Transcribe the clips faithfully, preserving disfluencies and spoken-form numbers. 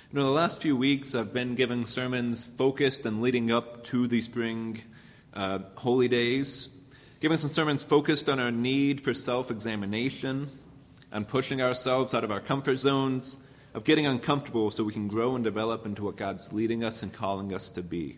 You know, the last few weeks I've been giving sermons focused and leading up to the spring uh, holy days, giving some sermons focused on our need for self-examination and pushing ourselves out of our comfort zones, of getting uncomfortable so we can grow and develop into what God's leading us and calling us to be.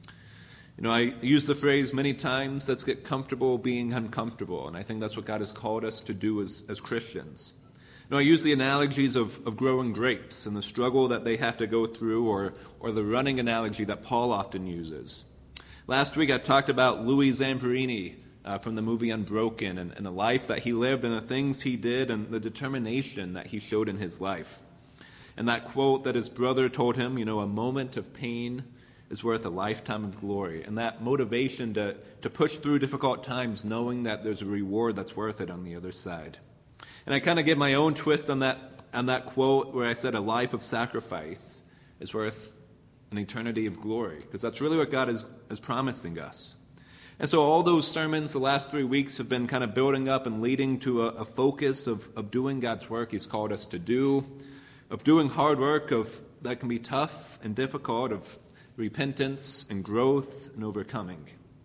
You know, I use the phrase many times, let's get comfortable being uncomfortable, and I think that's what God has called us to do as, as Christians. You know, I use the analogies of, of growing grapes and the struggle that they have to go through, or, or the running analogy that Paul often uses. Last week I talked about Louis Zamperini uh, from the movie Unbroken, and, and the life that he lived and the things he did and the determination that he showed in his life. And that quote that his brother told him, you know, a moment of pain is worth a lifetime of glory. And that motivation to, to push through difficult times knowing that there's a reward that's worth it on the other side. And I kind of give my own twist on that on that quote where I said a life of sacrifice is worth an eternity of glory, because that's really what God is, is promising us. And so all those sermons the last three weeks have been kind of building up and leading to a, a focus of, of doing God's work He's called us to do, of doing hard work of that can be tough and difficult, of repentance and growth and overcoming.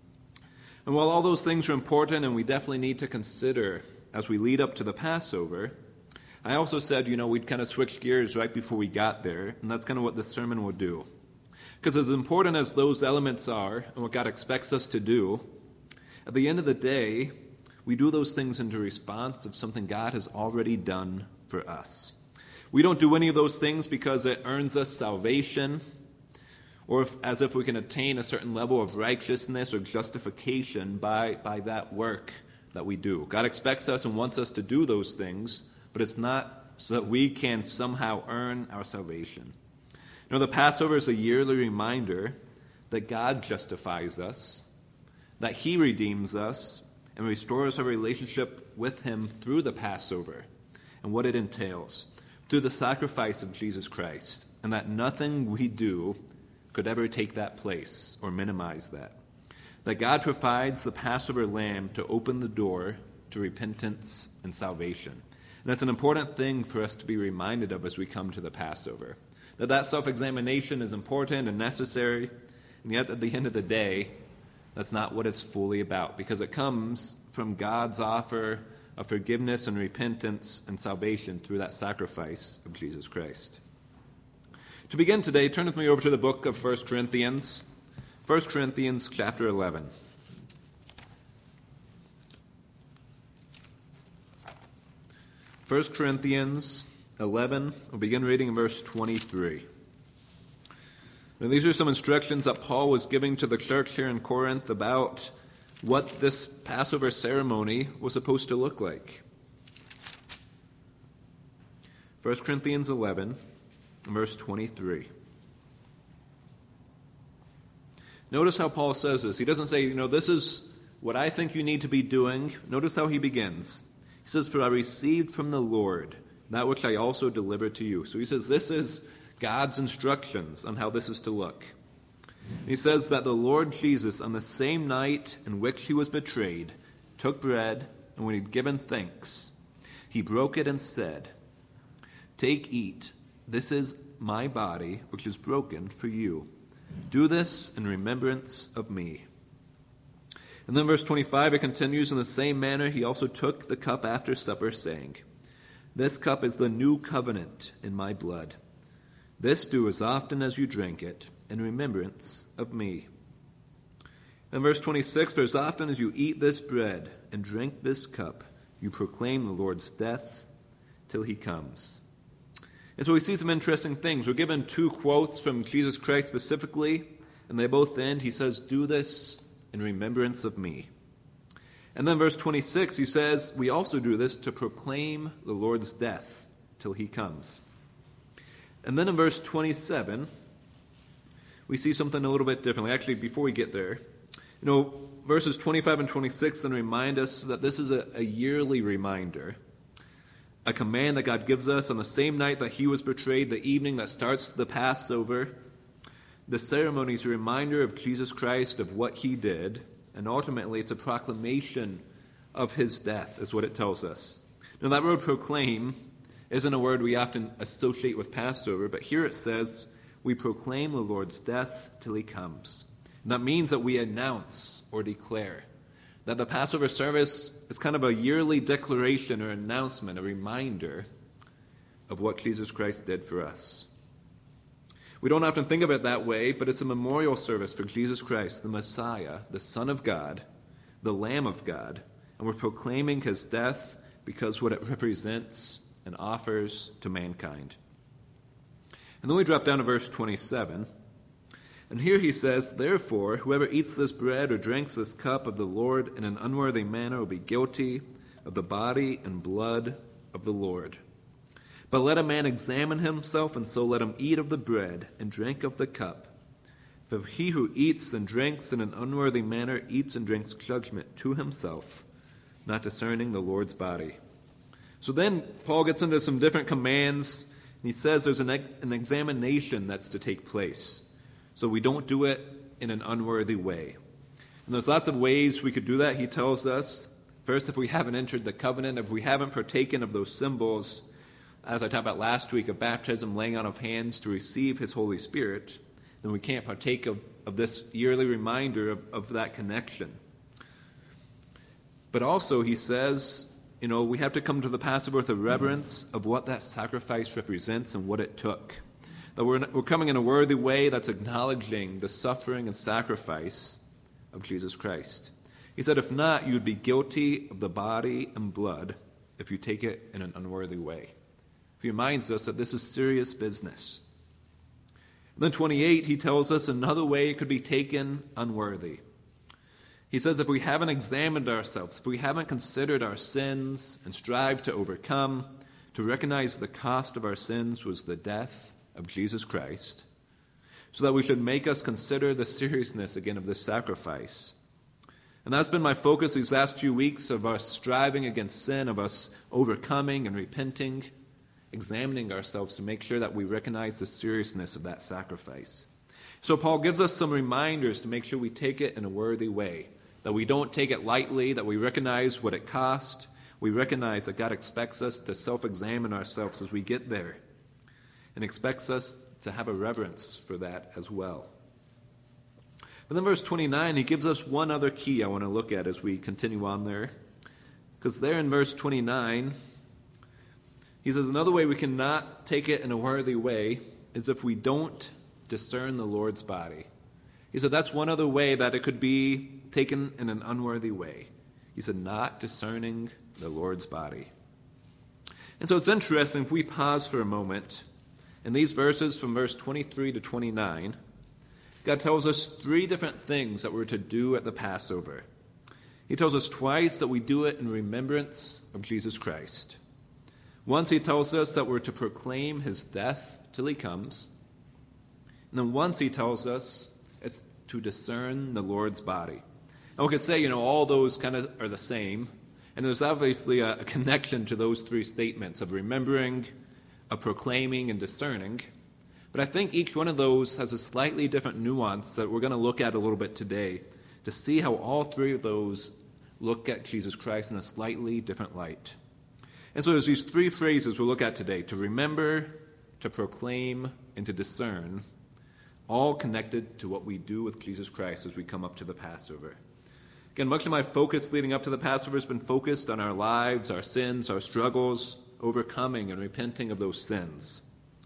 And while all those things are important and we definitely need to consider as we lead up to the Passover, I also said, you know, we'd kind of switch gears right before we got there, and that's kind of what this sermon will do. Because as important as those elements are and what God expects us to do, at the end of the day, we do those things in response of something God has already done for us. We don't do any of those things because it earns us salvation, or if, as if we can attain a certain level of righteousness or justification by, by that work that we do. God expects us and wants us to do those things, but it's not so that we can somehow earn our salvation. You know, the Passover is a yearly reminder that God justifies us, that He redeems us, and restores our relationship with Him through the Passover and what it entails, through the sacrifice of Jesus Christ, and that nothing we do could ever take that place or minimize that. That God provides the Passover lamb to open the door to repentance and salvation. And that's an important thing for us to be reminded of as we come to the Passover. That that self-examination is important and necessary, and yet at the end of the day, that's not what it's fully about, because it comes from God's offer of forgiveness and repentance and salvation through that sacrifice of Jesus Christ. To begin today, turn with me over to the book of First Corinthians. First Corinthians chapter eleven. First Corinthians eleven, we'll begin reading in verse twenty-three. Now, these are some instructions that Paul was giving to the church here in Corinth about what this Passover ceremony was supposed to look like. First Corinthians eleven, verse twenty-three. Notice how Paul says this. He doesn't say, you know, this is what I think you need to be doing. Notice how he begins. He says, for I received from the Lord that which I also delivered to you. So he says this is God's instructions on how this is to look. He says that the Lord Jesus, on the same night in which he was betrayed, took bread, and when he'd given thanks, he broke it and said, take, eat. This is my body, which is broken for you. Do this in remembrance of me. And then verse twenty-five, it continues, in the same manner he also took the cup after supper, saying, this cup is the new covenant in my blood. This do as often as you drink it in remembrance of me. And verse twenty-six, for as often as you eat this bread and drink this cup, you proclaim the Lord's death till he comes. And so we see some interesting things. We're given two quotes from Jesus Christ specifically, and they both end, he says, do this in remembrance of me. And then verse twenty-six, he says, we also do this to proclaim the Lord's death till he comes. And then in verse twenty-seven, we see something a little bit differently. Actually, before we get there, you know, verses twenty-five and twenty-six then remind us that this is a, a yearly reminder, a command that God gives us on the same night that he was betrayed, the evening that starts the Passover. The ceremony is a reminder of Jesus Christ, of what he did, and ultimately it's a proclamation of his death, is what it tells us. Now that word proclaim isn't a word we often associate with Passover, but here it says, we proclaim the Lord's death till he comes. And that means that we announce or declare. That the Passover service is kind of a yearly declaration or announcement, a reminder of what Jesus Christ did for us. We don't often think of it that way, but it's a memorial service for Jesus Christ, the Messiah, the Son of God, the Lamb of God, and we're proclaiming his death because what it represents and offers to mankind. And then we drop down to verse twenty-seven. And here he says, therefore, whoever eats this bread or drinks this cup of the Lord in an unworthy manner will be guilty of the body and blood of the Lord. But let a man examine himself, and so let him eat of the bread and drink of the cup. For he who eats and drinks in an unworthy manner eats and drinks judgment to himself, not discerning the Lord's body. So then Paul gets into some different commands, and he says there's an, an examination that's to take place. So we don't do it in an unworthy way. And there's lots of ways we could do that, he tells us. First, if we haven't entered the covenant, if we haven't partaken of those symbols, as I talked about last week, of baptism, laying on of hands to receive his Holy Spirit, then we can't partake of, of this yearly reminder of, of that connection. But also, he says, you know, we have to come to the Passover with a reverence of what that sacrifice represents and what it took. That we're, we're coming in a worthy way that's acknowledging the suffering and sacrifice of Jesus Christ. He said, if not, you'd be guilty of the body and blood if you take it in an unworthy way. He reminds us that this is serious business. And then twenty-eight, he tells us another way it could be taken unworthy. He says if we haven't examined ourselves, if we haven't considered our sins and strived to overcome, to recognize the cost of our sins was the death of Jesus Christ, so that we should make us consider the seriousness again of this sacrifice. And that's been my focus these last few weeks, of us striving against sin, of us overcoming and repenting, examining ourselves to make sure that we recognize the seriousness of that sacrifice. So Paul gives us some reminders to make sure we take it in a worthy way, that we don't take it lightly, that we recognize what it cost. We recognize that God expects us to self-examine ourselves as we get there, and expects us to have a reverence for that as well. But then verse twenty-nine, he gives us one other key I want to look at as we continue on there. Because there in verse twenty-nine, he says another way we cannot take it in a worthy way is if we don't discern the Lord's body. He said that's one other way that it could be taken in an unworthy way. He said not discerning the Lord's body. And so it's interesting if we pause for a moment. In these verses from verse twenty-three to twenty-nine, God tells us three different things that we're to do at the Passover. He tells us twice that we do it in remembrance of Jesus Christ. Once he tells us that we're to proclaim his death till he comes. And then once he tells us it's to discern the Lord's body. And we could say, you know, all those kind of are the same. And there's obviously a, a connection to those three statements of remembering, of proclaiming, and discerning. But I think each one of those has a slightly different nuance that we're going to look at a little bit today to see how all three of those look at Jesus Christ in a slightly different light. And so there's these three phrases we'll look at today: to remember, to proclaim, and to discern, all connected to what we do with Jesus Christ as we come up to the Passover. Again, much of my focus leading up to the Passover has been focused on our lives, our sins, our struggles, overcoming and repenting of those sins,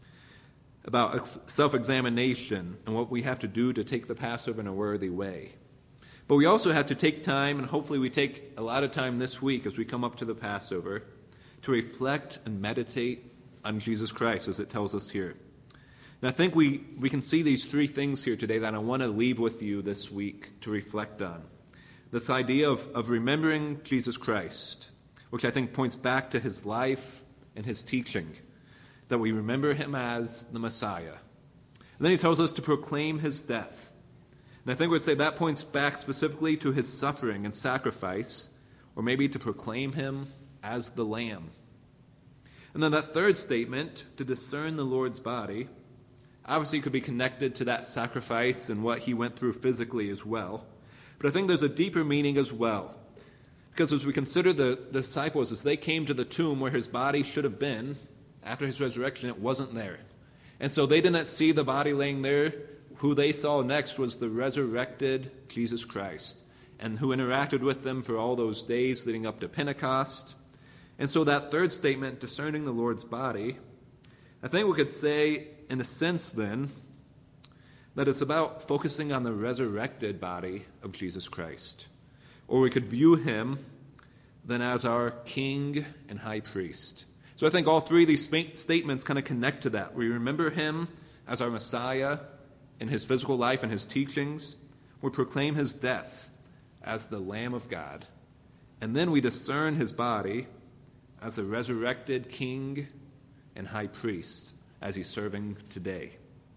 about self-examination and what we have to do to take the Passover in a worthy way. But we also have to take time, and hopefully we take a lot of time this week as we come up to the Passover, to reflect and meditate on Jesus Christ, as it tells us here. And I think we, we can see these three things here today that I want to leave with you this week to reflect on. This idea of, of remembering Jesus Christ, which I think points back to his life and his teaching, that we remember him as the Messiah. And then he tells us to proclaim his death. And I think we'd say that points back specifically to his suffering and sacrifice, or maybe to proclaim him as the Lamb. And then that third statement, to discern the Lord's body, obviously could be connected to that sacrifice and what he went through physically as well. But I think there's a deeper meaning as well. Because as we consider the, the disciples, as they came to the tomb where his body should have been, After his resurrection, it wasn't there. And so they didn't see the body laying there. Who they saw next was the resurrected Jesus Christ, and who interacted with them for all those days leading up to Pentecost. And so that third statement, discerning the Lord's body, I think we could say, in a sense then, that it's about focusing on the resurrected body of Jesus Christ. Or we could view him then as our King and High Priest. So I think all three of these statements kind of connect to that. We remember him as our Messiah in his physical life and his teachings. We proclaim his death as the Lamb of God. And then we discern his body as a resurrected King and High Priest as he's serving today.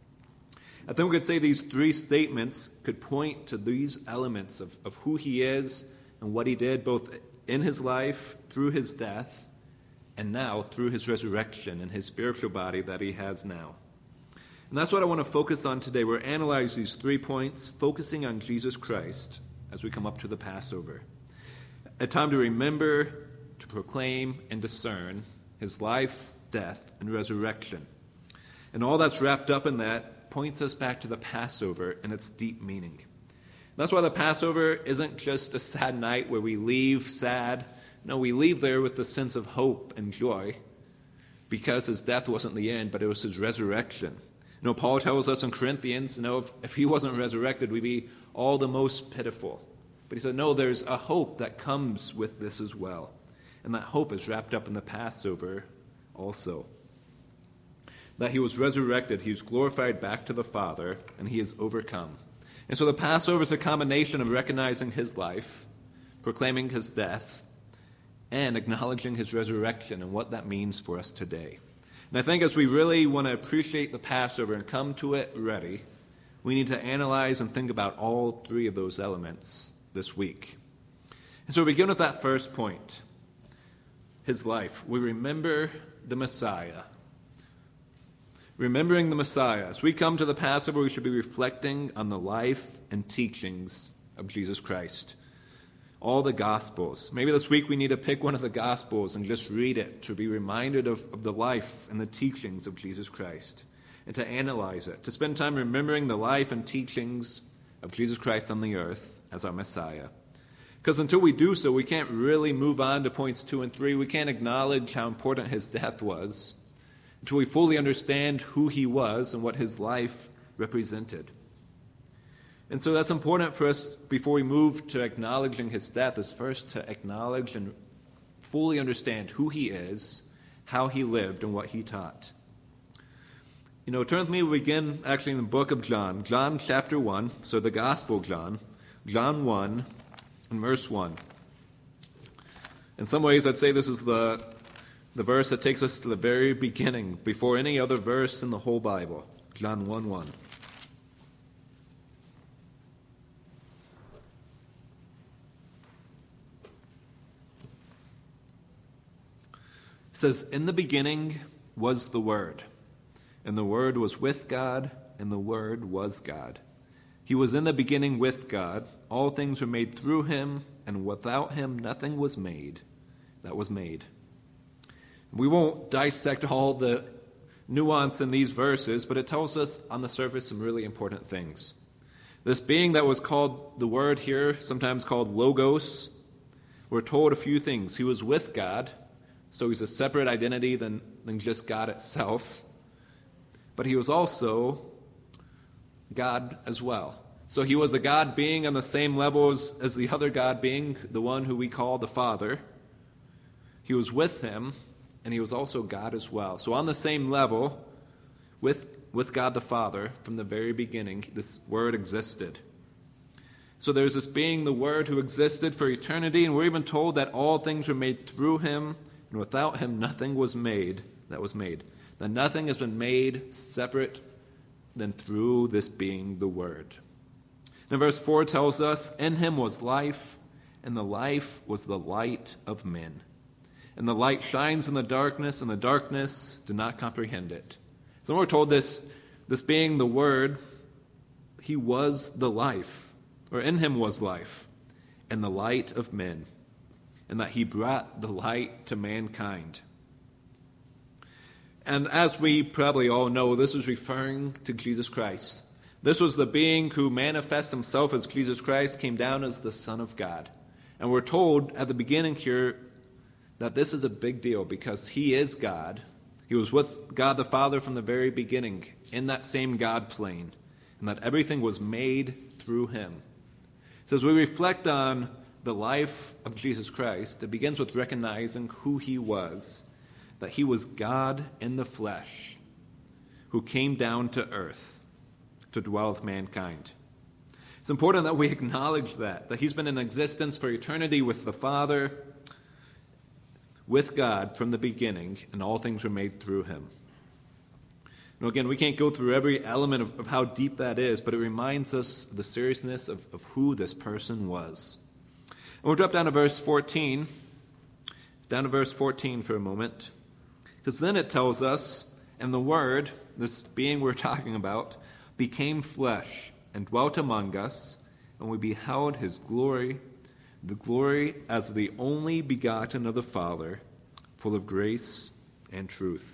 I think we could say these three statements could point to these elements of, of who he is and what he did both in his life, through his death, and now through his resurrection and his spiritual body that he has now. And that's what I want to focus on today. We're analyzing these three points, focusing on Jesus Christ as we come up to the Passover. A time to remember, to proclaim, and discern his life, death, and resurrection. And all that's wrapped up in that points us back to the Passover and its deep meaning. That's why the Passover isn't just a sad night where we leave sad. No, we leave there with the sense of hope and joy because his death wasn't the end, but it was his resurrection. You know, Paul tells us in Corinthians, you know, if, if he wasn't resurrected, we'd be all the most pitiful. But he said, no, there's a hope that comes with this as well. And that hope is wrapped up in the Passover also. That he was resurrected, he was glorified back to the Father, and he is overcome. And so the Passover is a combination of recognizing his life, proclaiming his death, and acknowledging his resurrection and what that means for us today. And I think as we really want to appreciate the Passover and come to it ready, we need to analyze and think about all three of those elements this week. And so we begin with that first point, his life. We remember the Messiah. Remembering the Messiah. As we come to the Passover, we should be reflecting on the life and teachings of Jesus Christ. All the Gospels. Maybe this week we need to pick one of the Gospels and just read it to be reminded of, of the life and the teachings of Jesus Christ and to analyze it, to spend time remembering the life and teachings of Jesus Christ on the earth as our Messiah. Because until we do so, we can't really move on to points two and three. We can't acknowledge how important his death was until we fully understand who he was and what his life represented. And so that's important for us before we move to acknowledging his death, is first to acknowledge and fully understand who he is, how he lived, and what he taught. You know, turn with me, we begin actually in the book of John, John chapter one, so the Gospel of John, John one, and verse one. In some ways, I'd say this is the The verse that takes us to the very beginning, before any other verse in the whole Bible. John one one. It says, "In the beginning was the Word, and the Word was with God, and the Word was God. He was in the beginning with God. All things were made through him, and without him nothing was made that was made." We won't dissect all the nuance in these verses, but it tells us on the surface some really important things. This being that was called the Word here, sometimes called Logos, we're told a few things. He was with God, so he's a separate identity than, than just God itself. But he was also God as well. So he was a God being on the same level as, as the other God being, the one who we call the Father. He was with him, and he was also God as well. So on the same level, with, with God the Father, from the very beginning, this Word existed. So there's this being, the Word, who existed for eternity, and we're even told that all things were made through him, and without him nothing was made that was made. That nothing has been made separate than through this being, the Word. And verse four tells us, "In him was life, and the life was the light of men. And the light shines in the darkness, and the darkness did not comprehend it." So we're told this, this being the Word, he was the life, or in him was life, and the light of men, and that he brought the light to mankind. And as we probably all know, this is referring to Jesus Christ. This was the being who manifests himself as Jesus Christ, came down as the Son of God. And we're told at the beginning here that this is a big deal because he is God. He was with God the Father from the very beginning in that same God plane, and that everything was made through him. So as we reflect on the life of Jesus Christ, it begins with recognizing who he was, that he was God in the flesh, who came down to earth to dwell with mankind. It's important that we acknowledge that, that he's been in existence for eternity with the Father, with God from the beginning, and all things were made through him. Now again, we can't go through every element of, of how deep that is, but it reminds us of the seriousness of, of who this person was. And we'll drop down to verse fourteen, down to verse fourteen for a moment, because then it tells us, and the Word, this being we're talking about, became flesh and dwelt among us, and we beheld his glory, the glory as of the only begotten of the Father, full of grace and truth.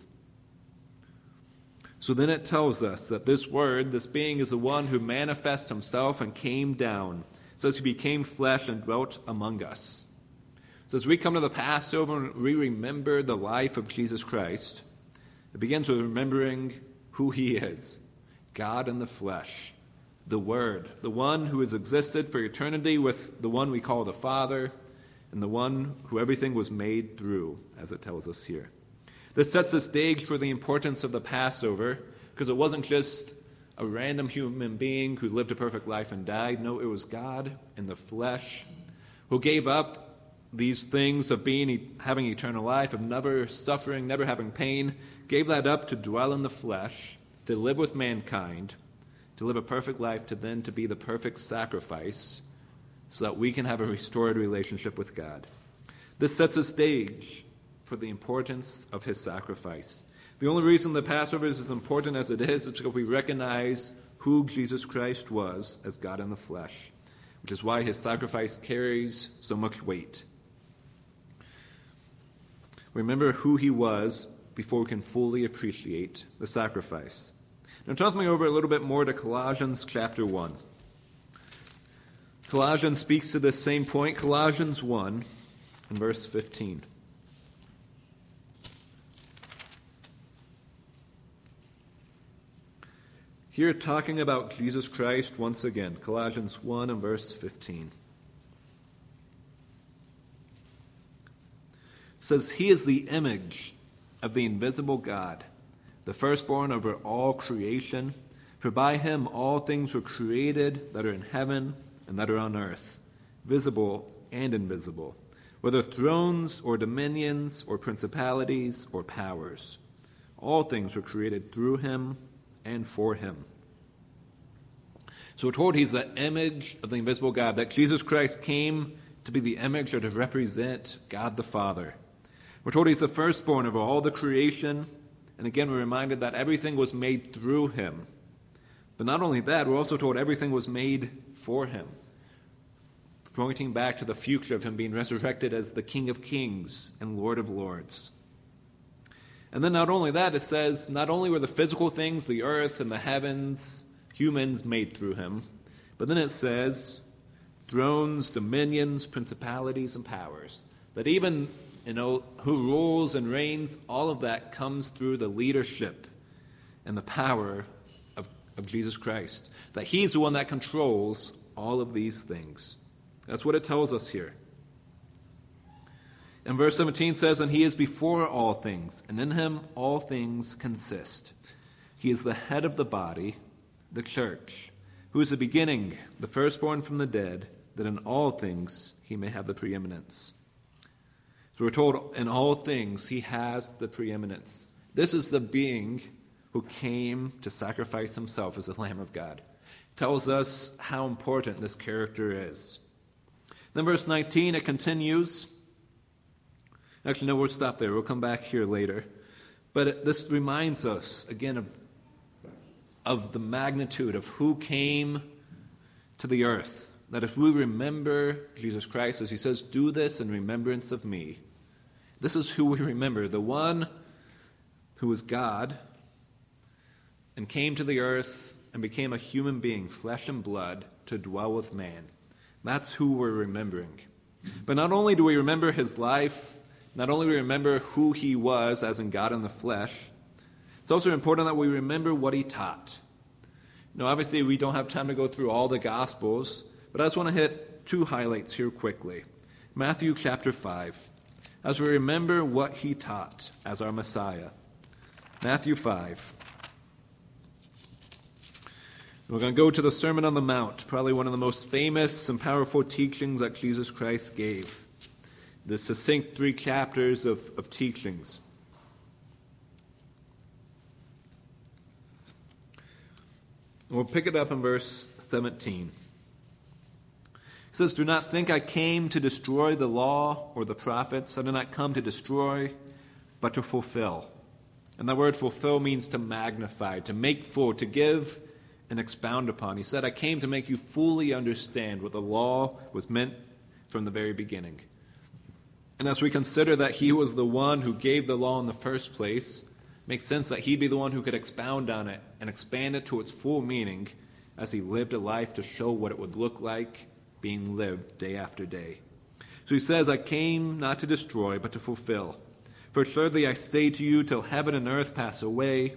So then it tells us that this Word, this being, is the one who manifested himself and came down. It says he became flesh and dwelt among us. So as we come to the Passover and we remember the life of Jesus Christ, it begins with remembering who he is. God in the flesh, the Word, the one who has existed for eternity with the one we call the Father, and the one who everything was made through, as it tells us here. This sets the stage for the importance of the Passover, because it wasn't just a random human being who lived a perfect life and died. No, it was God in the flesh who gave up these things of being, having eternal life, of never suffering, never having pain, gave that up to dwell in the flesh, to live with mankind, to live a perfect life, to then to be the perfect sacrifice so that we can have a restored relationship with God. This sets a stage for the importance of his sacrifice. The only reason the Passover is as important as it is is because we recognize who Jesus Christ was as God in the flesh, which is why his sacrifice carries so much weight. Remember who he was before we can fully appreciate the sacrifice. Now turn with me over a little bit more to Colossians chapter one. Colossians speaks to this same point, Colossians one and verse fifteen. Here talking about Jesus Christ once again, Colossians one and verse fifteen. It says, he is the image of the invisible God, the firstborn over all creation. For by him all things were created that are in heaven and that are on earth, visible and invisible, whether thrones or dominions or principalities or powers. All things were created through him and for him. So we're told he's the image of the invisible God, that Jesus Christ came to be the image or to represent God the Father. We're told he's the firstborn of all the creation. And again, we're reminded that everything was made through him. But not only that, we're also told everything was made for him, pointing back to the future of him being resurrected as the King of Kings and Lord of Lords. And then not only that, it says not only were the physical things, the earth and the heavens, humans made through him, but then it says thrones, dominions, principalities, and powers. That even, you know, who rules and reigns, all of that comes through the leadership and the power of, of Jesus Christ. That he's the one that controls all of these things. That's what it tells us here. And verse seventeen says, and he is before all things, and in him all things consist. He is the head of the body, the church, who is the beginning, the firstborn from the dead, that in all things he may have the preeminence. So we're told in all things he has the preeminence. This is the being who came to sacrifice himself as the Lamb of God. It tells us how important this character is. Then verse nineteen, it continues. Actually, no, we'll stop there. We'll come back here later. But it, this reminds us, again, of, of the magnitude of who came to the earth. That if we remember Jesus Christ, as he says, do this in remembrance of me. This is who we remember, the one who was God and came to the earth and became a human being, flesh and blood, to dwell with man. That's who we're remembering. But not only do we remember his life, not only do we remember who he was, as in God in the flesh, it's also important that we remember what he taught. You know, obviously we don't have time to go through all the Gospels, but I just want to hit two highlights here quickly. Matthew chapter five, as we remember what he taught as our Messiah. Matthew five. We're going to go to the Sermon on the Mount, probably one of the most famous and powerful teachings that Jesus Christ gave. The succinct three chapters of, of teachings. We'll pick it up in verse seventeen. It says, "Do not think I came to destroy the law or the prophets. I did not come to destroy, but to fulfill." And that word fulfill means to magnify, to make full, to give and expound upon. He said, I came to make you fully understand what the law was meant from the very beginning. And as we consider that he was the one who gave the law in the first place, it makes sense that he'd be the one who could expound on it and expand it to its full meaning as he lived a life to show what it would look like being lived day after day. So he says, I came not to destroy, but to fulfill. For surely I say to you, till heaven and earth pass away,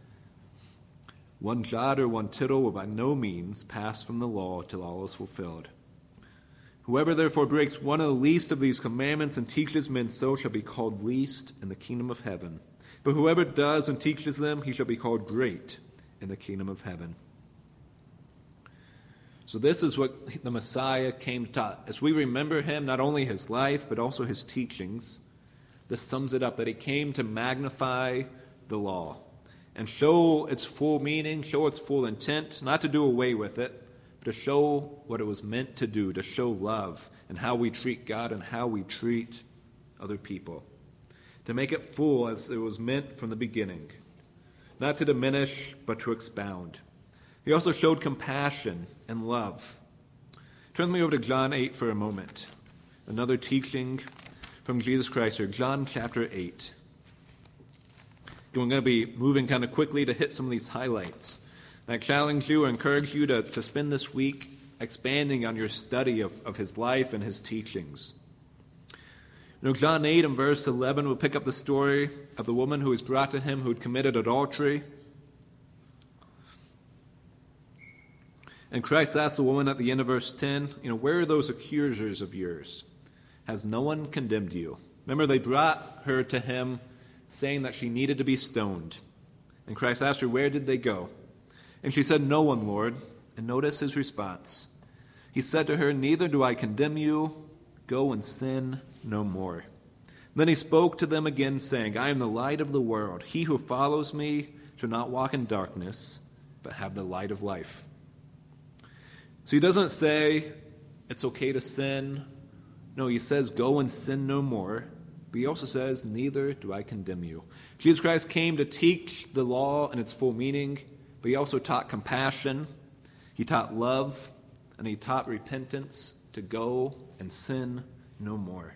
one jot or one tittle will by no means pass from the law till all is fulfilled. Whoever therefore breaks one of the least of these commandments and teaches men so shall be called least in the kingdom of heaven. But whoever does and teaches them, he shall be called great in the kingdom of heaven. So this is what the Messiah came to taught. As we remember him, not only his life, but also his teachings, this sums it up, that he came to magnify the law and show its full meaning, show its full intent, not to do away with it, but to show what it was meant to do, to show love and how we treat God and how we treat other people. To make it full as it was meant from the beginning, not to diminish, but to expound. He also showed compassion and love. Turn me over to John eight for a moment. Another teaching from Jesus Christ here, John chapter eight. We're going to be moving kind of quickly to hit some of these highlights. And I challenge you, encourage you to, to spend this week expanding on your study of, of his life and his teachings. You know, John eight and verse eleven will pick up the story of the woman who was brought to him who had committed adultery. And Christ asked the woman at the end of verse ten, you know, where are those accusers of yours? Has no one condemned you? Remember, they brought her to him saying that she needed to be stoned. And Christ asked her, where did they go? And she said, no one, Lord. And notice his response. He said to her, neither do I condemn you. Go and sin no more. Then he spoke to them again, saying, I am the light of the world. He who follows me shall not walk in darkness, but have the light of life. So he doesn't say it's okay to sin. No, he says, go and sin no more. But he also says, neither do I condemn you. Jesus Christ came to teach the law in its full meaning, but he also taught compassion, he taught love, and he taught repentance to go and sin no more.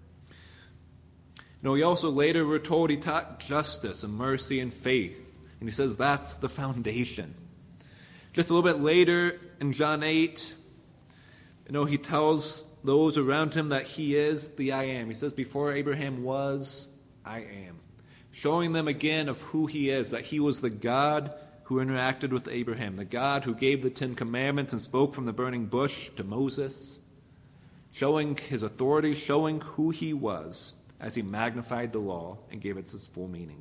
No, he also later, we're told, he taught justice and mercy and faith. And he says that's the foundation. Just a little bit later in John eight, you know, he tells those around him that he is the I am. He says, before Abraham was, I am. Showing them again of who he is, that he was the God who interacted with Abraham, the God who gave the Ten Commandments and spoke from the burning bush to Moses, showing his authority, showing who he was as he magnified the law and gave it its full meaning.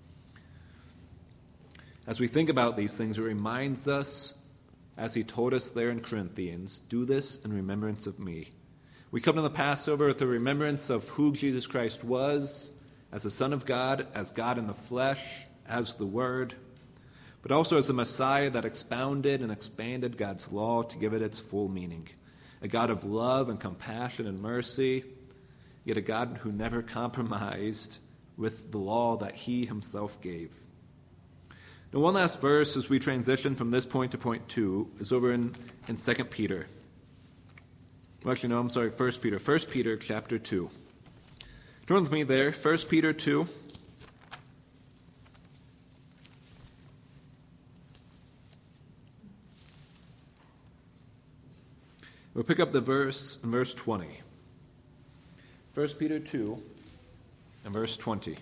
As we think about these things, it reminds us, as he told us there in Corinthians, do this in remembrance of me. We come to the Passover with the remembrance of who Jesus Christ was, as the Son of God, as God in the flesh, as the Word, but also as the Messiah that expounded and expanded God's law to give it its full meaning. A God of love and compassion and mercy, yet a God who never compromised with the law that he himself gave. Now, one last verse as we transition from this point to point two is over in, in Second Peter. Well, actually, no, I'm sorry, First Peter. First Peter chapter two. Turn with me there, First Peter two. We'll pick up the verse in verse twenty. First Peter two and verse twenty.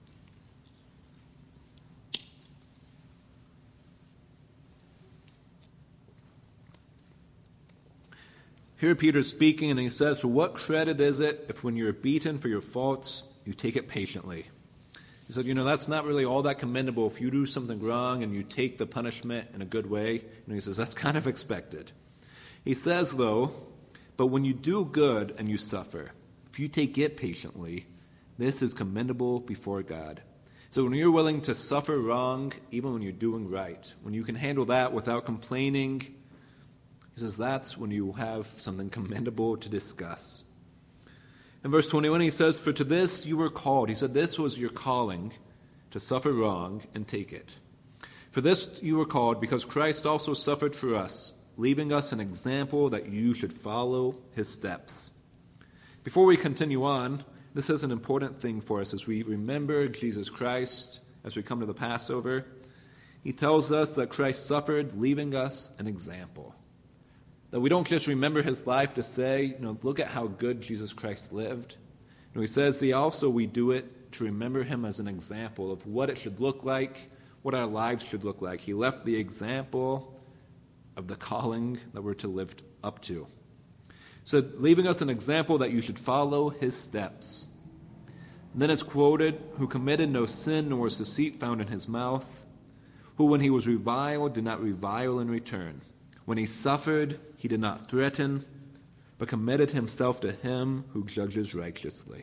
Here Peter's speaking, and he says, "For what credit is it if when you're beaten for your faults, you take it patiently?" He said, you know, that's not really all that commendable. If you do something wrong and you take the punishment in a good way, and he says, that's kind of expected. He says, though, but when you do good and you suffer, if you take it patiently, this is commendable before God. So when you're willing to suffer wrong, even when you're doing right, when you can handle that without complaining, he says that's when you have something commendable to discuss. In verse twenty-one, he says, "For to this you were called." He said this was your calling, to suffer wrong and take it. "For this you were called, because Christ also suffered for us, leaving us an example that you should follow his steps." Before we continue on, this is an important thing for us as we remember Jesus Christ, as we come to the Passover. He tells us that Christ suffered, leaving us an example. That we don't just remember his life to say, you know, look at how good Jesus Christ lived. And he says, see, also we do it to remember him as an example of what it should look like, what our lives should look like. He left the example of the calling that we're to live up to. So leaving us an example that you should follow his steps. And then it's quoted, "Who committed no sin, nor was deceit found in his mouth, who when he was reviled did not revile in return. When he suffered, he did not threaten, but committed himself to him who judges righteously,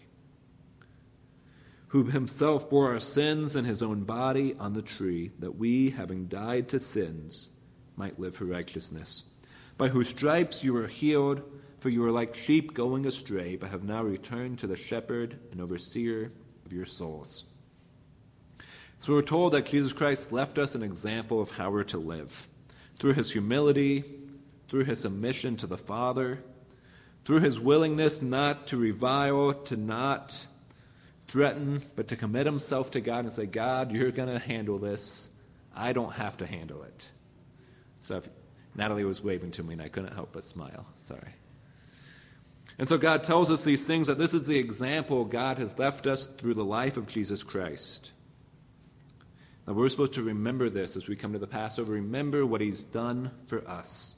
who himself bore our sins in his own body on the tree, that we, having died to sins, might live for righteousness. By whose stripes you were healed, for you were like sheep going astray, but have now returned to the shepherd and overseer of your souls." So we're told that Jesus Christ left us an example of how we're to live. Through his humility, through his submission to the Father, through his willingness not to revile, to not threaten, but to commit himself to God and say, God, you're going to handle this. I don't have to handle it. So if, Natalie was waving to me and I couldn't help but smile. Sorry. And so God tells us these things, that this is the example God has left us through the life of Jesus Christ. Now, we're supposed to remember this as we come to the Passover. Remember what he's done for us.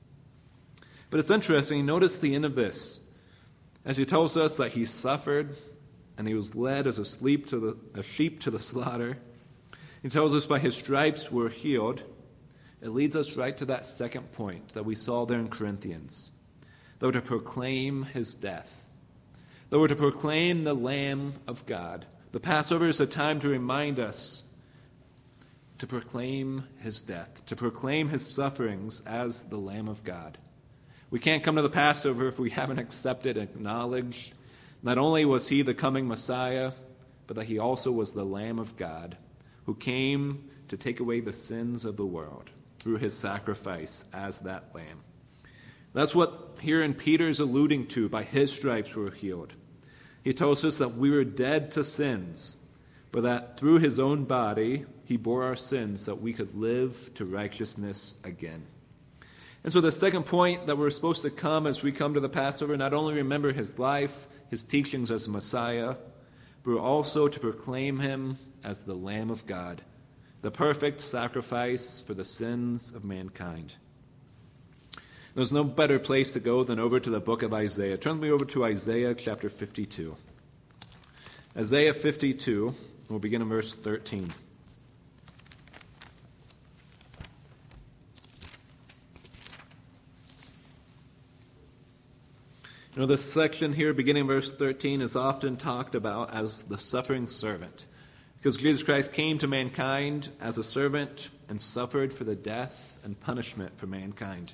But it's interesting. Notice the end of this. As he tells us that he suffered and he was led as a, sleep to the, a sheep to the slaughter. He tells us by his stripes we're healed. It leads us right to that second point that we saw there in Corinthians. That we're to proclaim his death. That we're to proclaim the Lamb of God. The Passover is a time to remind us to proclaim his death, to proclaim his sufferings as the Lamb of God. We can't come to the Passover if we haven't accepted and acknowledged not only was he the coming Messiah, but that he also was the Lamb of God who came to take away the sins of the world through his sacrifice as that Lamb. That's what here in Peter's alluding to, by his stripes we're healed. He tells us that we were dead to sins, but that through his own body, he bore our sins so that we could live to righteousness again. And so the second point that we're supposed to come as we come to the Passover, not only remember his life, his teachings as Messiah, but also to proclaim him as the Lamb of God, the perfect sacrifice for the sins of mankind. There's no better place to go than over to the book of Isaiah. Turn me over to Isaiah chapter fifty-two. Isaiah fifty-two, we'll begin in verse thirteen. You know, this section here, beginning in verse thirteen, is often talked about as the suffering servant. Because Jesus Christ came to mankind as a servant and suffered for the death and punishment for mankind.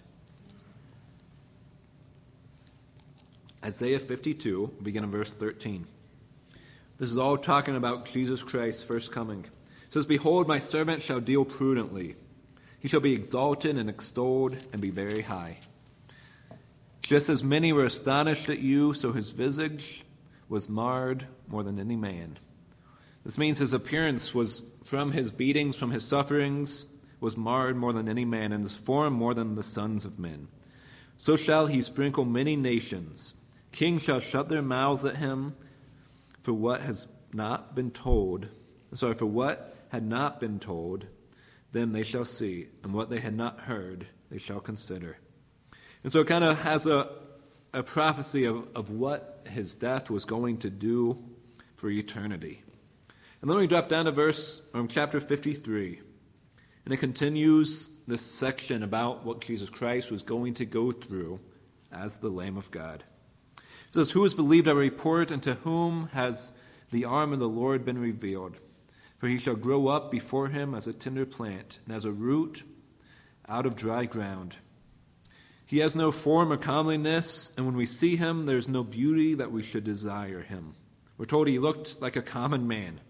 Isaiah fifty-two, begin in verse thirteen. This is all talking about Jesus Christ's first coming. It says, "Behold, my servant shall deal prudently. He shall be exalted and extolled and be very high. Just as many were astonished at you, so his visage was marred more than any man." This means his appearance was, from his beatings, from his sufferings, was marred more than any man, and his form more than the sons of men. So shall he sprinkle many nations. Kings shall shut their mouths at him for what has not been told. Sorry, for what had not been told, them they shall see, and what they had not heard, they shall consider. And so it kind of has a, a prophecy of, of what his death was going to do for eternity. And then we drop down to verse, or chapter fifty-three. And it continues this section about what Jesus Christ was going to go through as the Lamb of God. It says, "Who has believed our report, and to whom has the arm of the Lord been revealed? For he shall grow up before him as a tender plant, and as a root out of dry ground. He has no form or comeliness, and when we see him, there is no beauty that we should desire him." We're told he looked like a common man.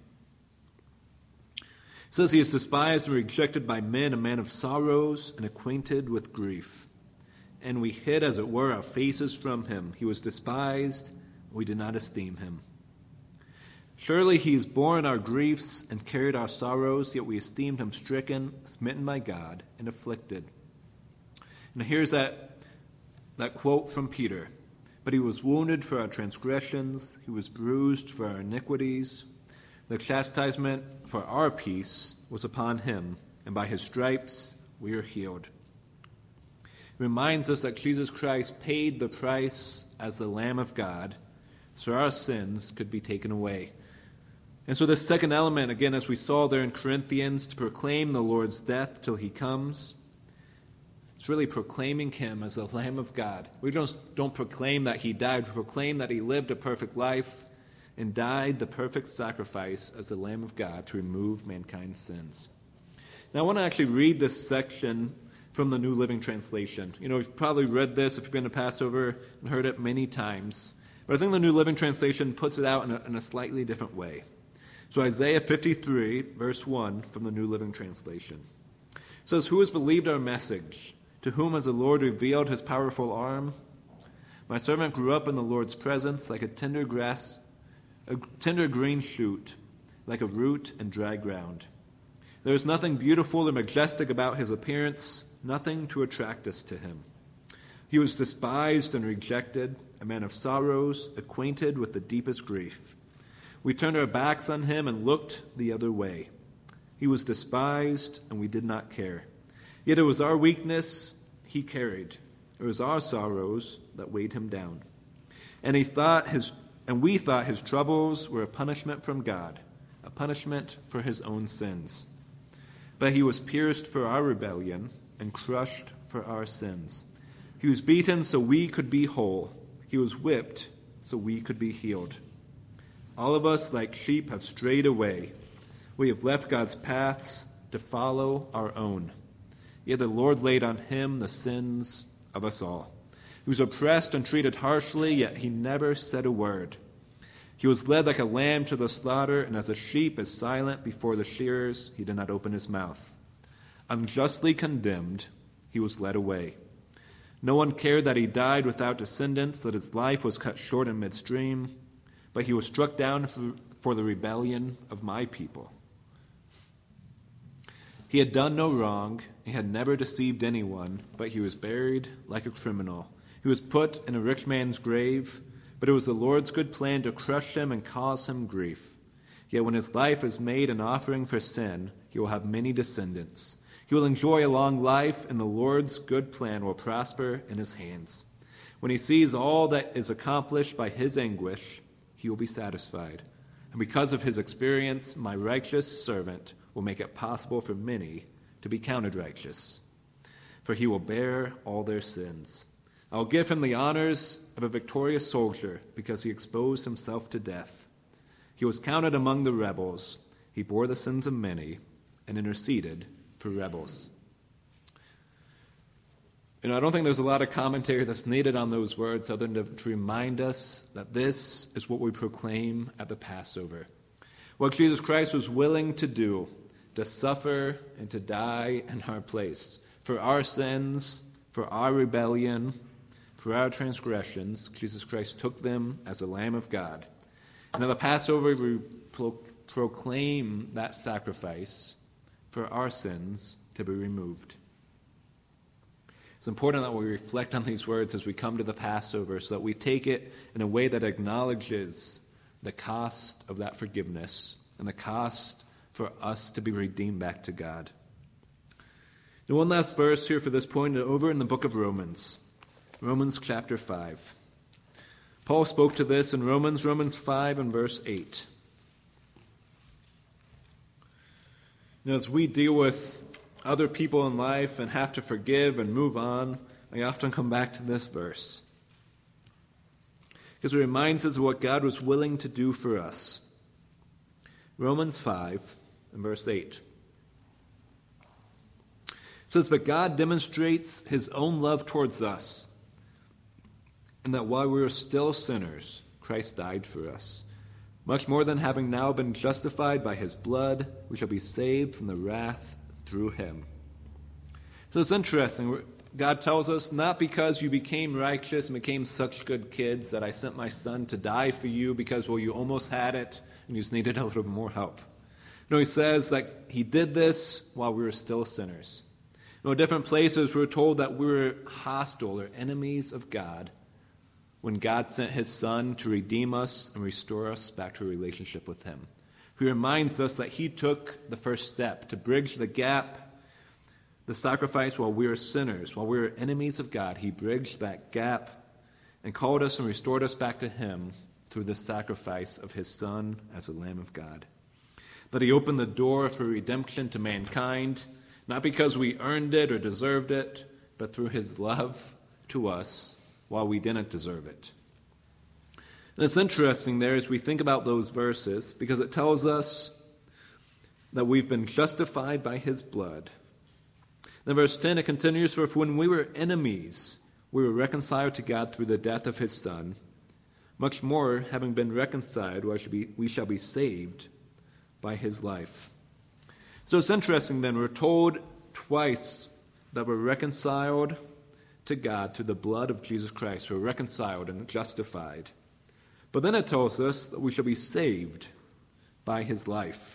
It says he is despised and rejected by men, a man of sorrows and acquainted with grief. And we hid, as it were, our faces from him. He was despised, we did not esteem him. Surely he has borne our griefs and carried our sorrows, yet we esteemed him stricken, smitten by God, and afflicted. And here's that, that quote from Peter. "But he was wounded for our transgressions, he was bruised for our iniquities. The chastisement for our peace was upon him, and by his stripes we are healed." It reminds us that Jesus Christ paid the price as the Lamb of God so our sins could be taken away. And so this second element, again, as we saw there in Corinthians, to proclaim the Lord's death till he comes, it's really proclaiming him as the Lamb of God. We just don't proclaim that he died, we proclaim that he lived a perfect life and died the perfect sacrifice as the Lamb of God to remove mankind's sins. Now I want to actually read this section from the New Living Translation. You know, you've probably read this if you've been to Passover and heard it many times. But I think the New Living Translation puts it out in a, in a slightly different way. So Isaiah fifty-three, verse one from the New Living Translation. It says, "Who has believed our message? To whom has the Lord revealed his powerful arm? My servant grew up in the Lord's presence like a tender grass, a tender green shoot, like a root in dry ground. There is nothing beautiful or majestic about his appearance, nothing to attract us to him. He was despised and rejected, a man of sorrows, acquainted with the deepest grief. We turned our backs on him and looked the other way. He was despised, and we did not care. Yet it was our weakness he carried. It was our sorrows that weighed him down. And he thought his and we thought his troubles were a punishment from God, a punishment for his own sins. But he was pierced for our rebellion and crushed for our sins. He was beaten so we could be whole. He was whipped so we could be healed. All of us, like sheep, have strayed away. We have left God's paths to follow our own. Yet the Lord laid on him the sins of us all. He was oppressed and treated harshly, yet he never said a word. He was led like a lamb to the slaughter, and as a sheep is silent before the shearers, he did not open his mouth. Unjustly condemned, he was led away. No one cared that he died without descendants, that his life was cut short in midstream, but he was struck down for the rebellion of my people. He had done no wrong, he had never deceived anyone, but he was buried like a criminal. He was put in a rich man's grave, but it was the Lord's good plan to crush him and cause him grief. Yet when his life is made an offering for sin, he will have many descendants. He will enjoy a long life, and the Lord's good plan will prosper in his hands. When he sees all that is accomplished by his anguish, he will be satisfied. And because of his experience, my righteous servant will make it possible for many to be counted righteous. For he will bear all their sins. I will give him the honors of a victorious soldier because he exposed himself to death. He was counted among the rebels. He bore the sins of many and interceded for rebels. You know, I don't think there's a lot of commentary that's needed on those words other than to, to remind us that this is what we proclaim at the Passover. What Jesus Christ was willing to do, to suffer and to die in our place. For our sins, for our rebellion, for our transgressions, Jesus Christ took them as the Lamb of God. And at the Passover, we pro- proclaim that sacrifice for our sins to be removed. It's important that we reflect on these words as we come to the Passover so that we take it in a way that acknowledges the cost of that forgiveness and the cost for us to be redeemed back to God. And one last verse here for this point, over in the book of Romans, Romans chapter five. Paul spoke to this in Romans, Romans five and verse eight. And as we deal with other people in life and have to forgive and move on, I often come back to this verse, because it reminds us of what God was willing to do for us. Romans five and verse eight. It says, "But God demonstrates his own love towards us, and that while we were still sinners, Christ died for us. Much more than having now been justified by his blood, we shall be saved from the wrath through him." So it's interesting. God tells us, not because you became righteous and became such good kids that I sent my son to die for you because, well, you almost had it and you just needed a little bit more help. No, he says that he did this while we were still sinners. You know, in different places we're told that we were hostile or enemies of God when God sent his son to redeem us and restore us back to a relationship with him. He reminds us that he took the first step to bridge the gap, the sacrifice while we were sinners, while we were enemies of God. He bridged that gap and called us and restored us back to him through the sacrifice of his son as a Lamb of God. That he opened the door for redemption to mankind, not because we earned it or deserved it, but through his love to us while we didn't deserve it. And it's interesting there as we think about those verses, because it tells us that we've been justified by his blood. In verse ten, it continues, "For if when we were enemies, we were reconciled to God through the death of his son, much more, having been reconciled, we shall be saved by his life." So it's interesting then, we're told twice that we're reconciled to God through the blood of Jesus Christ. We're reconciled and justified. But then it tells us that we shall be saved by his life.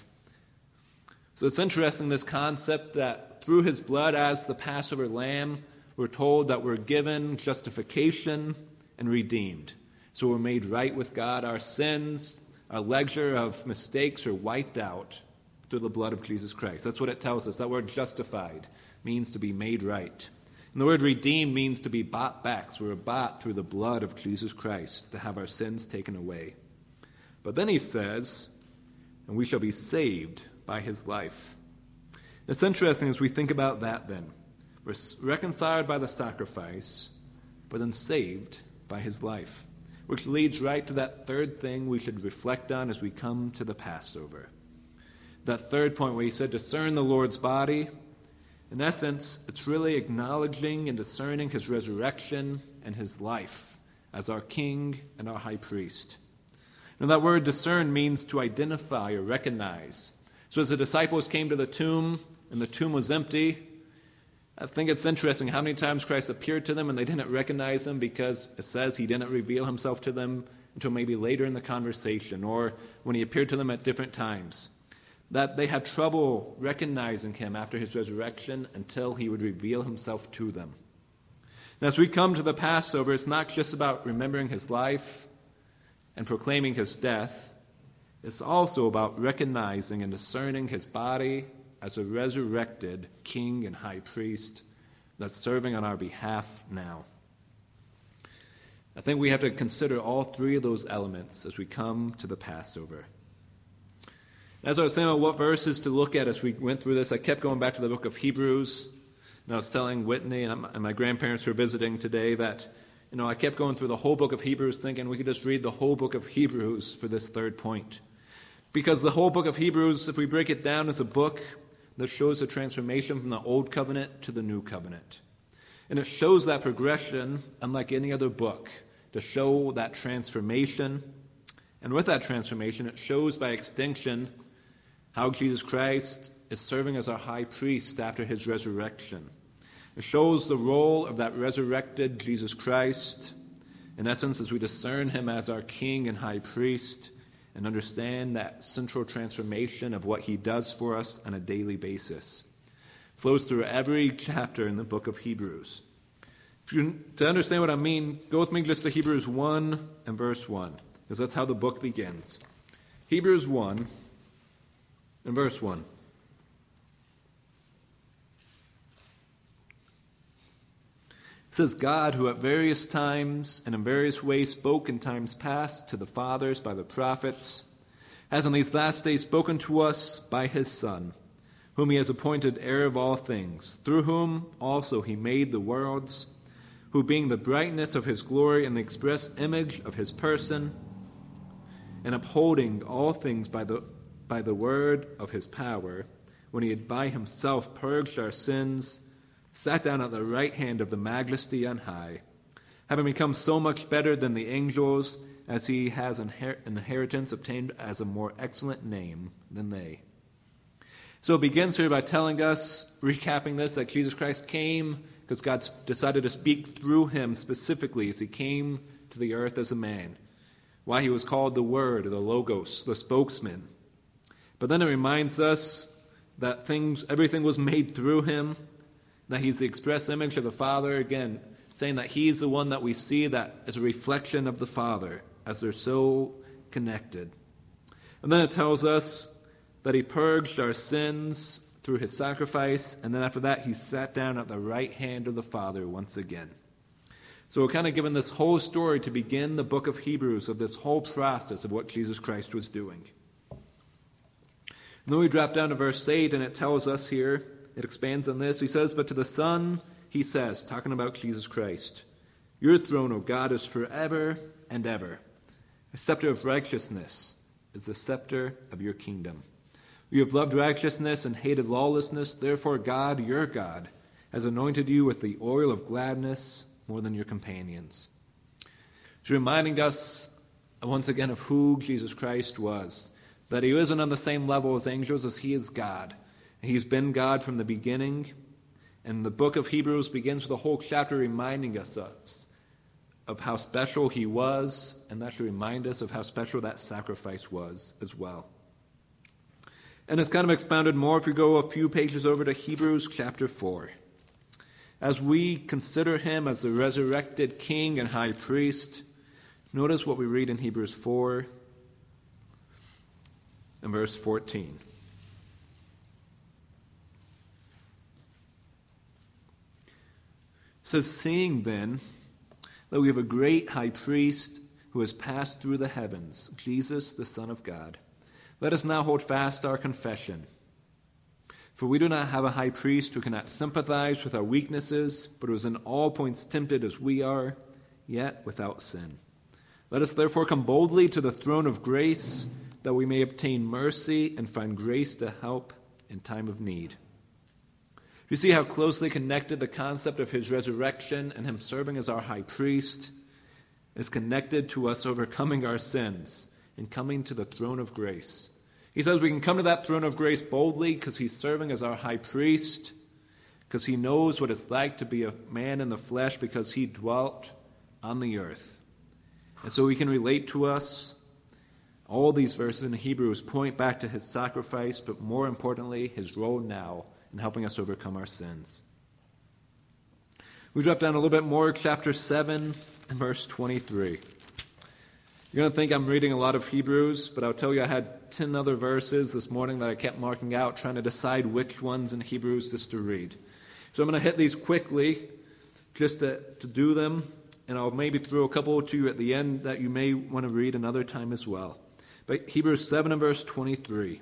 So it's interesting, this concept that through his blood as the Passover lamb, we're told that we're given justification and redeemed. So we're made right with God. Our sins, our ledger of mistakes are wiped out through the blood of Jesus Christ. That's what it tells us. That word justified means to be made right. And the word redeemed means to be bought back. So we're bought through the blood of Jesus Christ to have our sins taken away. But then he says, and we shall be saved by his life. It's interesting as we think about that then. We're reconciled by the sacrifice, but then saved by his life. Which leads right to that third thing we should reflect on as we come to the Passover. That third point where he said, discern the Lord's body. In essence, it's really acknowledging and discerning his resurrection and his life as our king and our high priest. Now that word discern means to identify or recognize. So as the disciples came to the tomb and the tomb was empty, I think it's interesting how many times Christ appeared to them and they didn't recognize him, because it says he didn't reveal himself to them until maybe later in the conversation, or when he appeared to them at different times. That they had trouble recognizing him after his resurrection until he would reveal himself to them. And as we come to the Passover, it's not just about remembering his life and proclaiming his death. It's also about recognizing and discerning his body as a resurrected king and high priest that's serving on our behalf now. I think we have to consider all three of those elements as we come to the Passover. As I was saying about what verses to look at as we went through this, I kept going back to the book of Hebrews. And I was telling Whitney and my grandparents who were visiting today that, you know, I kept going through the whole book of Hebrews thinking we could just read the whole book of Hebrews for this third point. Because the whole book of Hebrews, if we break it down, is a book that shows the transformation from the old covenant to the new covenant. And it shows that progression unlike any other book, to show that transformation. And with that transformation, it shows by extension how Jesus Christ is serving as our high priest after his resurrection. It shows the role of that resurrected Jesus Christ, in essence, as we discern him as our king and high priest and understand that central transformation of what he does for us on a daily basis. It flows through every chapter in the book of Hebrews. If you, to understand what I mean, go with me just to Hebrews one and verse one, because that's how the book begins. Hebrews one and verse one. It says, God, who at various times and in various ways spoke in times past to the fathers by the prophets, has in these last days spoken to us by his Son, whom he has appointed heir of all things, through whom also he made the worlds, who being the brightness of his glory and the express image of his person, and upholding all things by the, by the word of his power, when he had by himself purged our sins, sat down at the right hand of the majesty on high, having become so much better than the angels, as he has an inheritance obtained as a more excellent name than they. So it begins here by telling us, recapping this, that Jesus Christ came because God decided to speak through him specifically as he came to the earth as a man. Why he was called the Word, or the Logos, the spokesman. But then it reminds us that things, everything was made through him, that he's the express image of the Father, again, saying that he's the one that we see that is a reflection of the Father, as they're so connected. And then it tells us that he purged our sins through his sacrifice, and then after that he sat down at the right hand of the Father once again. So we're kind of given this whole story to begin the book of Hebrews, of this whole process of what Jesus Christ was doing. And then we drop down to verse eight, and it tells us here, it expands on this. He says, but to the Son, he says, talking about Jesus Christ, your throne, O God, is forever and ever. A scepter of righteousness is the scepter of your kingdom. You have loved righteousness and hated lawlessness. Therefore, God, your God, has anointed you with the oil of gladness more than your companions. He's reminding us once again of who Jesus Christ was, that he isn't on the same level as angels, as he is God. He's been God from the beginning, and the book of Hebrews begins with a whole chapter reminding us of how special he was, and that should remind us of how special that sacrifice was as well. And it's kind of expounded more if we go a few pages over to Hebrews chapter four. As we consider him as the resurrected king and high priest, notice what we read in Hebrews four and verse fourteen. It says, seeing then that we have a great high priest who has passed through the heavens, Jesus, the Son of God, let us now hold fast our confession. For we do not have a high priest who cannot sympathize with our weaknesses, but who is in all points tempted as we are, yet without sin. Let us therefore come boldly to the throne of grace, that we may obtain mercy and find grace to help in time of need. You see how closely connected the concept of his resurrection and him serving as our high priest is connected to us overcoming our sins and coming to the throne of grace. He says we can come to that throne of grace boldly because he's serving as our high priest, because he knows what it's like to be a man in the flesh, because he dwelt on the earth. And so he can relate to us. All these verses in Hebrews point back to his sacrifice, but more importantly, his role now in helping us overcome our sins. We drop down a little bit more, chapter seven and verse twenty-three. You're going to think I'm reading a lot of Hebrews, but I'll tell you I had ten other verses this morning that I kept marking out, trying to decide which ones in Hebrews just to read. So I'm going to hit these quickly just to, to do them, and I'll maybe throw a couple to you at the end that you may want to read another time as well. But Hebrews seven and verse twenty-three.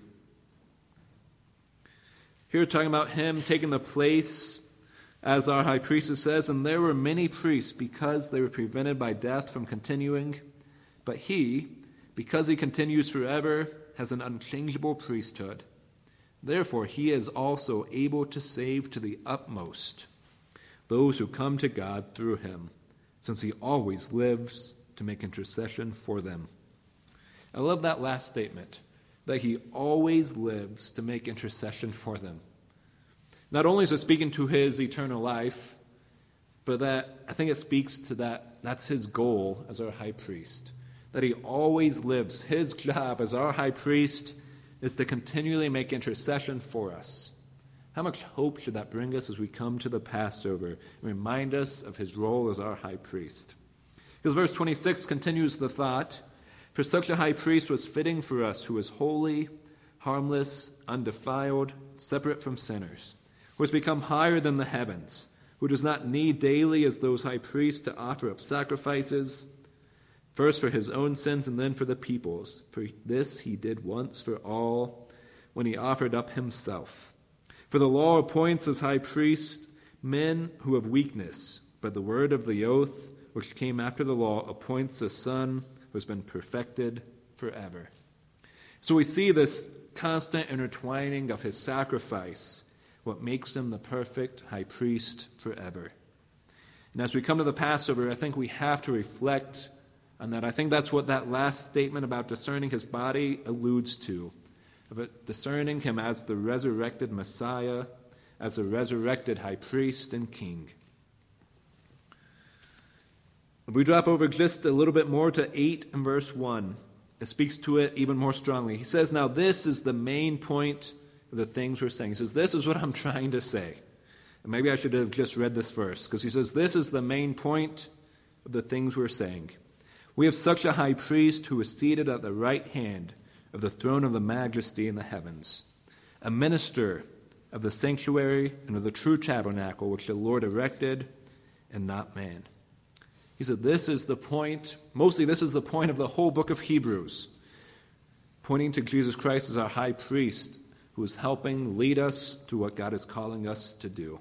Here talking about him taking the place as our high priest says, and there were many priests because they were prevented by death from continuing. But he, because he continues forever, has an unchangeable priesthood. Therefore he is also able to save to the utmost those who come to God through him, since he always lives to make intercession for them. I love that last statement, that he always lives to make intercession for them. Not only is it speaking to his eternal life, but that I think it speaks to that, that's his goal as our high priest, that he always lives. His job as our high priest is to continually make intercession for us, How much hope should that bring us as we come to the Passover and remind us of his role as our high priest? Because verse twenty-six continues the thought, "For such a high priest was fitting for us, who is holy, harmless, undefiled, separate from sinners, who has become higher than the heavens, who does not need daily as those high priests to offer up sacrifices, first for his own sins and then for the people's. For this he did once for all when he offered up himself. For the law appoints as high priests men who have weakness, but the word of the oath, which came after the law, appoints a son who has been perfected forever." So we see this constant intertwining of his sacrifice, what makes him the perfect high priest forever. And as we come to the Passover, I think we have to reflect on that. I think that's what that last statement about discerning his body alludes to, of it discerning him as the resurrected Messiah, as the resurrected high priest and king. If we drop over just a little bit more to eight and verse one, it speaks to it even more strongly. He says, "Now this is the main point of the things we're saying." He says, "This is what I'm trying to say." And maybe I should have just read this verse, because he says, "This is the main point of the things we're saying. We have such a high priest who is seated at the right hand of the throne of the majesty in the heavens, a minister of the sanctuary and of the true tabernacle which the Lord erected and not man." He said this is the point, mostly this is the point of the whole book of Hebrews, pointing to Jesus Christ as our high priest who is helping lead us through what God is calling us to do.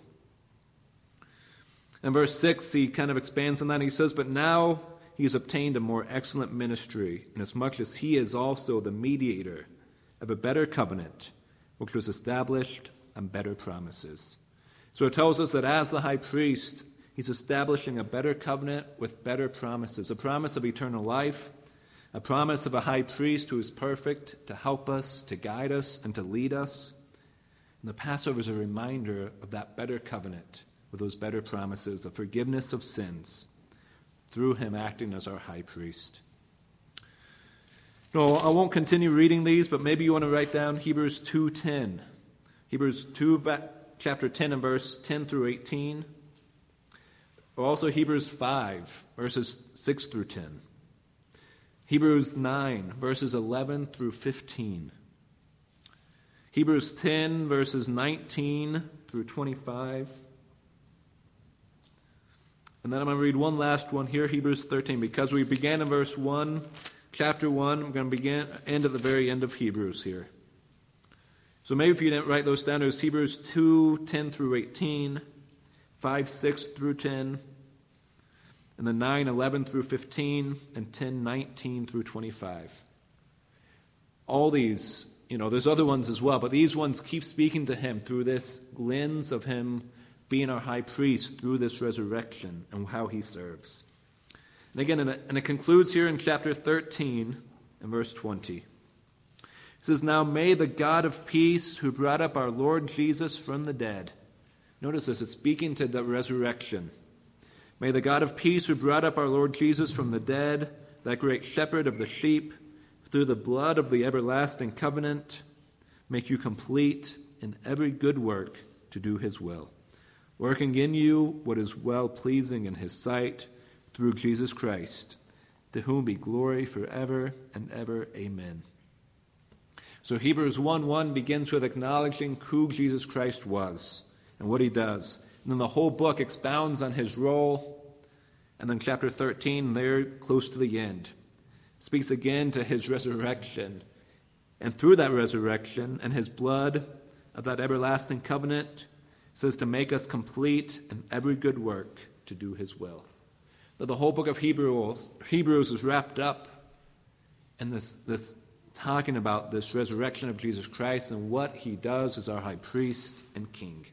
In verse six, he kind of expands on that. He says, "But now he has obtained a more excellent ministry, inasmuch as he is also the mediator of a better covenant, which was established on better promises." So it tells us that as the high priest, he's establishing a better covenant with better promises, a promise of eternal life, a promise of a high priest who is perfect to help us, to guide us, and to lead us. And the Passover is a reminder of that better covenant with those better promises of forgiveness of sins through him acting as our high priest. No, I won't continue reading these, but maybe you want to write down Hebrews two ten. Hebrews two, chapter ten and verse ten through eighteen. Or also Hebrews five, verses six through ten. Hebrews nine, verses eleven through fifteen. Hebrews ten, verses nineteen through twenty-five. And then I'm going to read one last one here, Hebrews thirteen, because we began in verse one, chapter one. I'm going to begin end at the very end of Hebrews here. So maybe if you didn't write those down, there's Hebrews two, ten through eighteen, five, six through ten, and then nine, eleven through fifteen, and ten, nineteen through twenty-five. All these, you know, there's other ones as well, but these ones keep speaking to him through this lens of him being our high priest through this resurrection and how he serves. And again, and it, and it concludes here in chapter thirteen and verse twenty. It says, "Now may the God of peace, who brought up our Lord Jesus from the dead," notice this, it's speaking to the resurrection. "May the God of peace, who brought up our Lord Jesus from the dead, that great shepherd of the sheep, through the blood of the everlasting covenant, make you complete in every good work to do his will, working in you what is well-pleasing in his sight, through Jesus Christ, to whom be glory forever and ever. Amen." So Hebrews one one begins with acknowledging who Jesus Christ was and what he does. And then the whole book expounds on his role. And then chapter thirteen, there close to the end, speaks again to his resurrection. And through that resurrection and his blood of that everlasting covenant, says to make us complete in every good work to do his will. That the whole book of Hebrews, Hebrews is wrapped up in this, this talking about this resurrection of Jesus Christ and what he does as our high priest and king.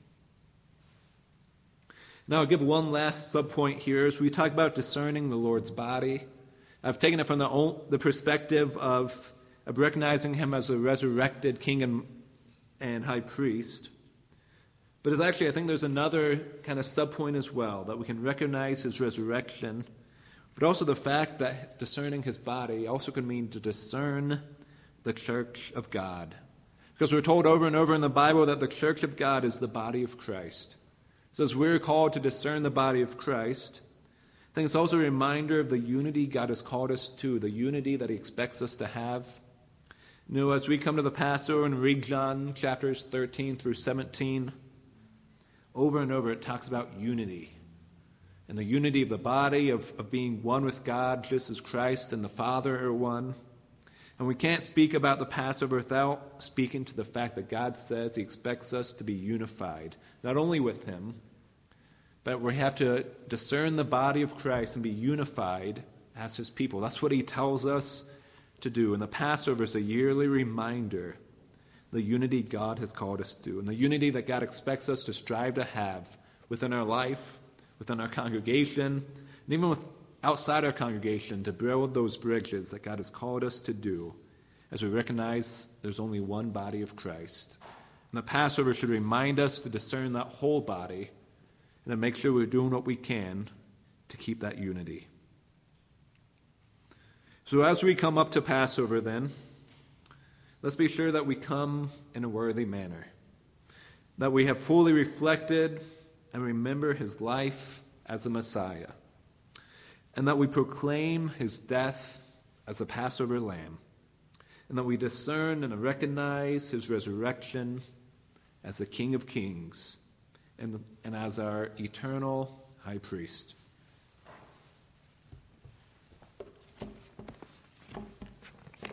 Now I'll give one last subpoint here as we talk about discerning the Lord's body. I've taken it from the, the perspective of, of recognizing him as a resurrected king and, and high priest. But it's actually, I think there's another kind of subpoint as well, that we can recognize his resurrection, but also the fact that discerning his body also could mean to discern the church of God. Because we're told over and over in the Bible that the church of God is the body of Christ. So as we're called to discern the body of Christ, I think it's also a reminder of the unity God has called us to, the unity that he expects us to have. You know, as we come to the Passover and read John chapters thirteen through seventeen, over and over it talks about unity. And the unity of the body, of, of being one with God, just as Christ and the Father are one. And we can't speak about the Passover without speaking to the fact that God says he expects us to be unified, not only with him, but we have to discern the body of Christ and be unified as his people. That's what he tells us to do. And the Passover is a yearly reminder of the unity God has called us to, and the unity that God expects us to strive to have within our life, within our congregation, and even with outside our congregation, to build those bridges that God has called us to do as we recognize there's only one body of Christ. And the Passover should remind us to discern that whole body and to make sure we're doing what we can to keep that unity. So as we come up to Passover then, let's be sure that we come in a worthy manner, that we have fully reflected and remember his life as a Messiah, and that we proclaim his death as a Passover lamb, and that we discern and recognize his resurrection as the King of Kings and, and as our eternal high priest.